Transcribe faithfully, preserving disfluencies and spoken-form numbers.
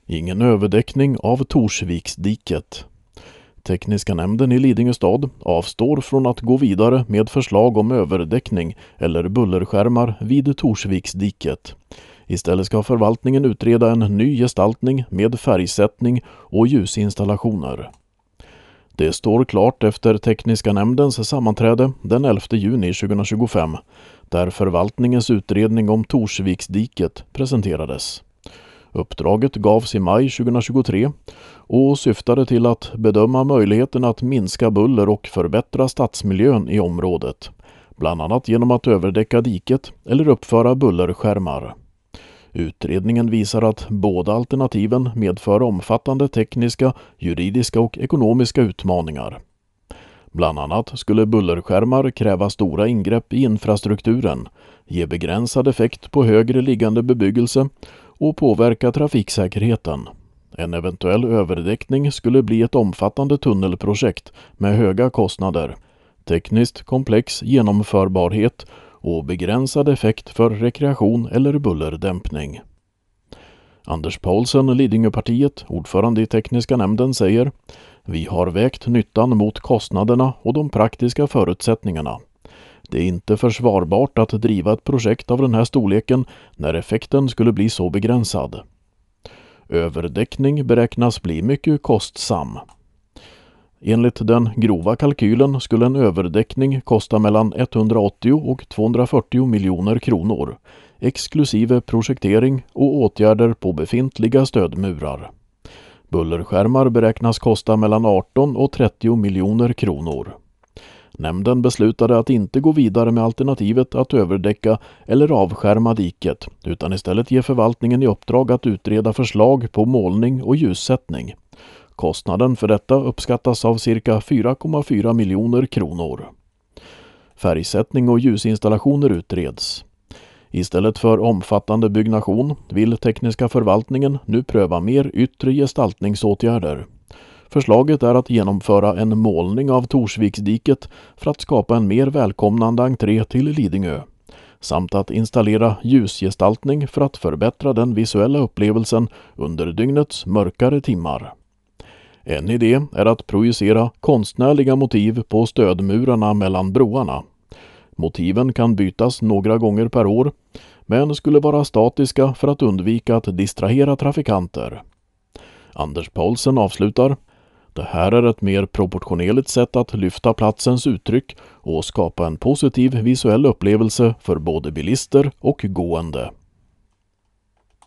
Ingen överdäckning av Torsviksdiket. Tekniska nämnden i Lidingö stad avstår från att gå vidare med förslag om överdäckning eller bullerskärmar vid Torsviksdiket. Istället ska förvaltningen utreda en ny gestaltning med färgsättning och ljusinstallationer. Det står klart efter tekniska nämndens sammanträde den elfte juni tjugohundratjugofem, där förvaltningens utredning om Torsviksdiket presenterades. Uppdraget gavs i maj tjugohundratjugotre och syftade till att bedöma möjligheten att minska buller och förbättra stadsmiljön i området, bland annat genom att överdäcka diket eller uppföra bullerskärmar. Utredningen visar att båda alternativen medför omfattande tekniska, juridiska och ekonomiska utmaningar. Bland annat skulle bullerskärmar kräva stora ingrepp i infrastrukturen, ge begränsad effekt på högre liggande bebyggelse och påverka trafiksäkerheten. En eventuell överdäckning skulle bli ett omfattande tunnelprojekt med höga kostnader, tekniskt komplex genomförbarhet och begränsad effekt för rekreation eller bullerdämpning. Anders Paulsen, Lidingöpartiet, ordförande i tekniska nämnden, säger: "Vi har vägt nyttan mot kostnaderna och de praktiska förutsättningarna. Det är inte försvarbart att driva ett projekt av den här storleken när effekten skulle bli så begränsad. Överdäckning beräknas bli mycket kostsam. Enligt den grova kalkylen skulle en överdäckning kosta mellan etthundraåttio och tvåhundrafyrtio miljoner kronor, exklusive projektering och åtgärder på befintliga stödmurar. Bullerskärmar beräknas kosta mellan arton och trettio miljoner kronor. Nämnden beslutade att inte gå vidare med alternativet att överdäcka eller avskärma diket, utan istället ge förvaltningen i uppdrag att utreda förslag på målning och ljussättning. Kostnaden för detta uppskattas av cirka fyra komma fyra miljoner kronor. Färgsättning och ljusinstallationer utreds. Istället för omfattande byggnation vill tekniska förvaltningen nu pröva mer yttre gestaltningsåtgärder. Förslaget är att genomföra en målning av Torsviksdiket för att skapa en mer välkomnande entré till Lidingö, samt att installera ljusgestaltning för att förbättra den visuella upplevelsen under dygnets mörkare timmar. En idé är att projicera konstnärliga motiv på stödmurarna mellan broarna. Motiven kan bytas några gånger per år, men skulle vara statiska för att undvika att distrahera trafikanter. Anders Paulsen avslutar: "Det här är ett mer proportionerligt sätt att lyfta platsens uttryck och skapa en positiv visuell upplevelse för både bilister och gående."